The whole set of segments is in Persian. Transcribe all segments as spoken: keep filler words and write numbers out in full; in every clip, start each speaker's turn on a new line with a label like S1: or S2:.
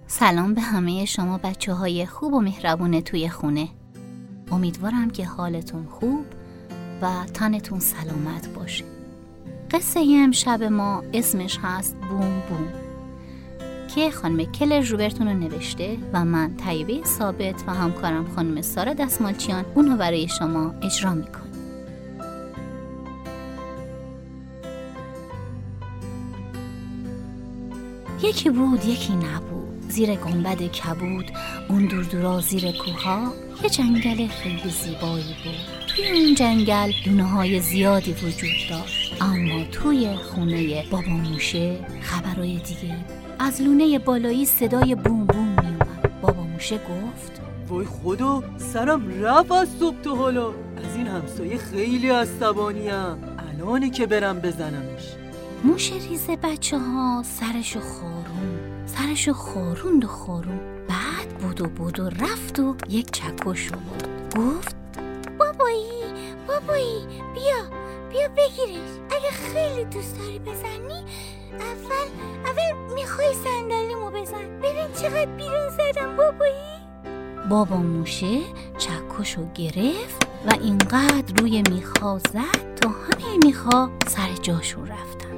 S1: سلام به همه شما بچه های خوب و مهربون توی خونه. امیدوارم که حالتون خوب و تنتون سلامت باشه. قصه امشب ما اسمش هست بوم بوم که خانم کلر روبرتون رو نوشته و من طیبه ثابت و همکارم خانم سارا دستمالچیان اونو برای شما اجرا میکنم. یکی بود یکی نبود، زیر گنبد کبود اون دور دورا زیر کوها یه جنگل خیلی زیبایی بود. توی اون جنگل لونه های زیادی وجود داشت، اما توی خونه بابا موشه خبرای دیگه بود. از لونه بالایی صدای بوم بوم می اومد. بابا موشه گفت
S2: وای خدا، سرم رفت از صبح تا حالا. از این همسایه خیلی عصبانیم، الانه که برم بزنمش.
S1: موشه ریزه بچه ها سرشو خارون سرشو خاروند و خارون. بعد بودو بودو رفت و یک چکش رو بود. گفت
S3: بابایی بابایی بیا بیا بگیرش. اگه خیلی دوست داری بزنی اول اول میخوای صندلیمو بزن. ببین چقدر بیرون زدم بابایی.
S1: بابا موشه چکشو گرفت و اینقدر روی میخا زد تا همه میخا سر جاشون رفتن.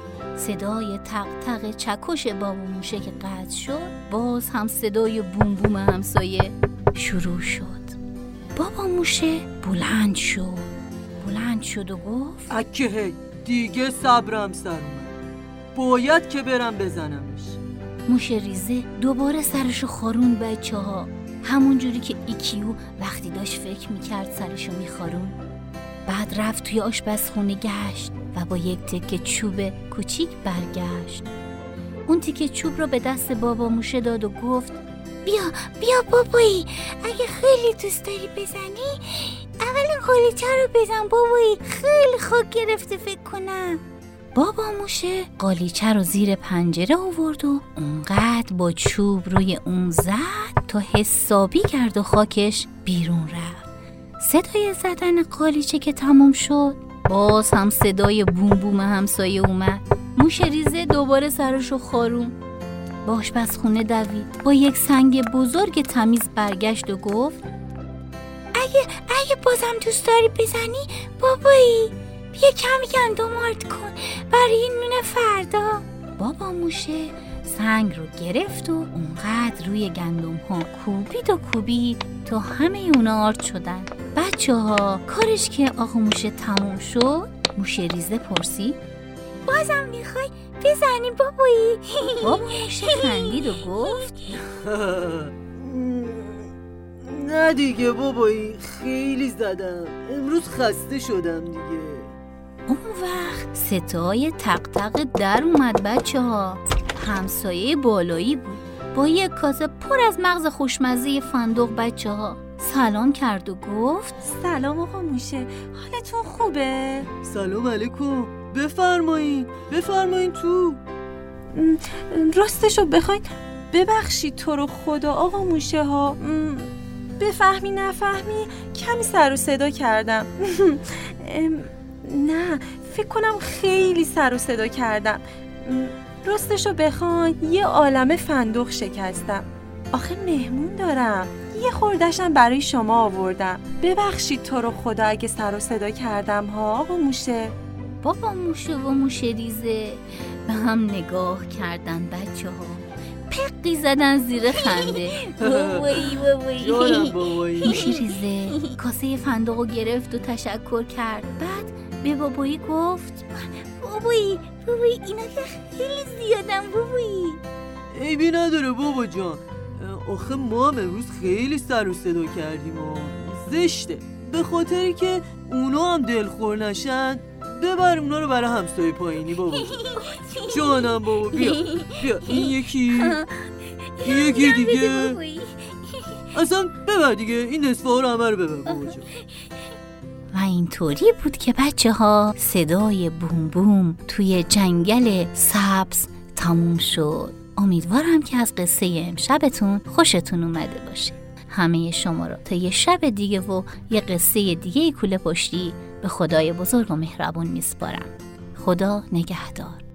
S1: صدای تق تق چکش بابا موشه که قطع شد، باز هم صدای بوم بوم همسایه شروع شد. بابا موشه بلند شد بلند شد و گفت
S2: اکه هی دیگه صبرم سر اومد، باید که برم بزنمش.
S1: موشه ریزه دوباره سرشو خارون بچه ها، همون جوری که ایکیو وقتی داشت فکر میکرد سرشو میخارون. بعد رفت توی آشپزخونه گشت و با یک تکه چوب کوچیک برگشت. اون تکه چوب رو به دست بابا موشه داد و گفت
S3: بیا بیا بابایی، اگه خیلی دوست داری بزنی اول قالیچه رو بزن بابایی، خیلی خاک گرفته فکر کنم.
S1: بابا موشه قالیچه رو زیر پنجره آورد و اونقدر با چوب روی اون زد تا حسابی کرد و خاکش بیرون رفت. صدای زدن قالیچه که تموم شد، باز هم صدای بوم بوم همسایه اومد. موشه ریزه دوباره سرشو خارون، با آشپزخونه دوید، با یک سنگ بزرگ تمیز برگشت و گفت
S3: اگه اگه بازم دوست داری بزنی بابایی، بیا کمی گندم آرد کن برای نون فردا.
S1: بابا موشه سنگ رو گرفت و اونقدر روی گندم ها کوبید و کوبید تا همه اونا آرد شدن. بچه ها کارش که آقا موشه تموم شد، موشه ریزه پرسید
S3: بازم میخوای بزنی بابایی؟
S1: بابا موشه خندید و گفت
S2: نه دیگه بابایی، خیلی زدم، امروز خسته شدم دیگه.
S1: اون وقت صدای تق تق در اومد بچه ها. همسایه بالایی بود با یک کاسه پر از مغز خوشمزه فندق. بچه ها سلام کرد و گفت
S4: سلام آقا موشه، حالتون خوبه؟
S2: سلام علیکم، بفرمایین بفرمایین تو.
S4: راستشو بخواین ببخشید تو رو خدا آقا موشه ها، بفهمی نفهمی کمی سر و صدا کردم. نه فکر کنم خیلی سر و صدا کردم. راستشو بخواین یه عالمه فندق شکستم. آخه مهمون دارم، یه خوردشم برای شما آوردم. ببخشید تو رو خدا اگه سر و صدا کردم ها آقا موشه.
S1: بابا موشه و موشه ریزه به هم نگاه کردن. بچه ها پقی زدن زیر خنده.
S3: بابایی بابایی
S2: جانم بابایی.
S1: موشه ریزه کاسه فندق رو گرفت و تشکر کرد. بعد به بابایی گفت
S3: بابایی بابایی اینا که خیلی زیادن بابایی.
S2: عیبی نداره بابا جان، آخه ما هم امروز خیلی سر و صدا کردیم و زشته، به خاطری که اونا هم دلخور نشن ببر اونا رو برای همسایه پایینی بابا. جانم بابا بیا بیا این یکی این یکی دیگه، اصلا ببر دیگه، این نصفه ها رو همه رو ببر بابا جان.
S1: و اینطوری بود که بچه ها صدای بوم بوم توی جنگل سبز تموم شد. امیدوارم که از قصه امشبتون خوشتون اومده باشه. همه شما رو تا یه شب دیگه و یه قصه دیگه کوله پشتی به خدای بزرگ و مهربون میسپارم. خدا نگهدار.